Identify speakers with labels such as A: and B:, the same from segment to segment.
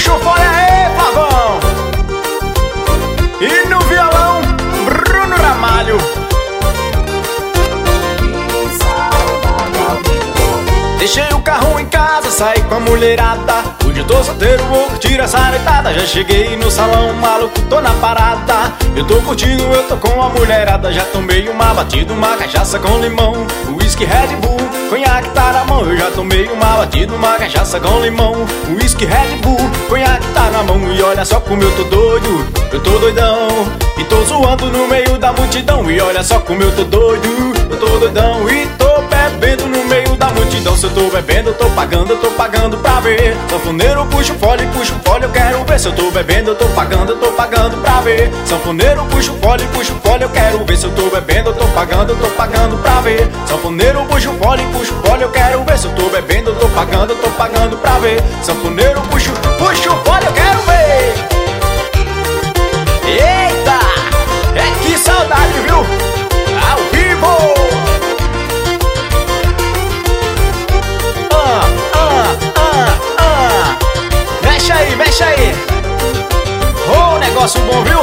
A: puxa o fole aí, Pavão. E no violão, Bruno Ramalho. Deixei o carro em casa, saí com a mulherada. Hoje eu tô solteiro, vou curtir essa noitada. Já cheguei no salão, maluco, tô na parada. Eu tô curtindo, eu tô com a mulherada. Já tomei uma batida, uma cachaça com limão, whisky, Red Bull, conhaque tá na mão. Eu já tomei uma batida, uma cachaça com limão, whisky, Red Bull, conhaque tá na mão. E olha só como eu tô doido, eu tô doidão, e tô zoando no meio da multidão. E olha só como eu tô doido, eu tô doidão, e tô bebendo no meio da multidão. Se eu tô bebendo, eu tô pagando pra ver. Sanfoneiro, puxa o fole, eu quero ver. Se eu tô bebendo, eu tô pagando pra ver. Sanfoneiro, puxa o fole, eu quero ver. Se eu tô bebendo, eu tô pagando pra ver. Sanfoneiro, puxa o fole, eu quero ver. Se eu tô bebendo, eu tô pagando pra ver. Sanfoneiro, puxa o fole, eu quero ver. Eita, é que saudade, viu? Ao vivo. Mexe aí. Oh, negócio bom, viu?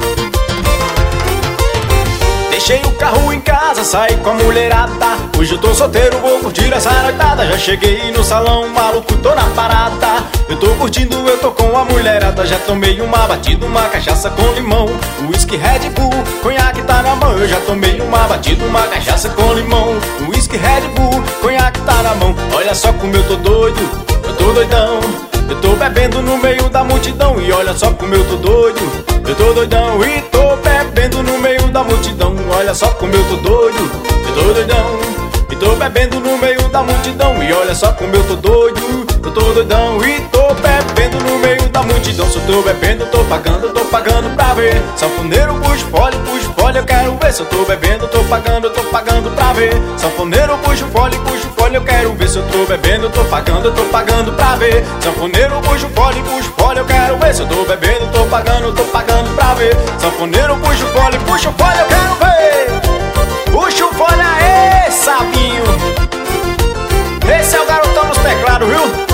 A: Deixei o carro em casa, saí com a mulherada. Hoje eu tô solteiro, vou curtir essa noitada. Já cheguei no salão, maluco, tô na parada. Eu tô curtindo, eu tô com a mulherada. Já tomei uma batida, uma cachaça com limão, whisky, Red Bull, conhaque tá na mão. Eu já tomei uma batida, uma cachaça com limão, whisky, Red Bull, conhaque tá na mão. Olha só como eu tô doido, eu tô doidão, eu tô bebendo no meio da multidão. E olha só como eu tô doido, eu tô doidão, e tô bebendo no meio da multidão. Olha só como eu tô doido, eu tô doidão, e tô bebendo no meio da multidão. E olha só como eu tô doido, eu tô doidão, e tô bebendo no meio da multidão. Se eu tô bebendo, eu tô pagando pra ver. Sanfoneiro, puxa o fole, eu quero ver. Se eu tô bebendo, eu tô pagando pra ver. Sanfoneiro, puxa o fole, eu quero ver. Se eu tô bebendo, eu tô pagando pra ver. Sanfoneiro, puxa o fole, eu quero ver. Se eu tô bebendo, eu tô pagando pra ver. Sanfoneiro, puxa o fole, eu quero ver. Puxa o fole aí, Sabinho. Esse é o garotão nos teclados, viu?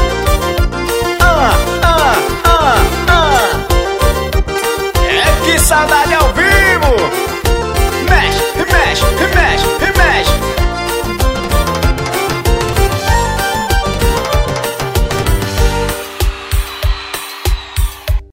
A: É que saudade ao vivo.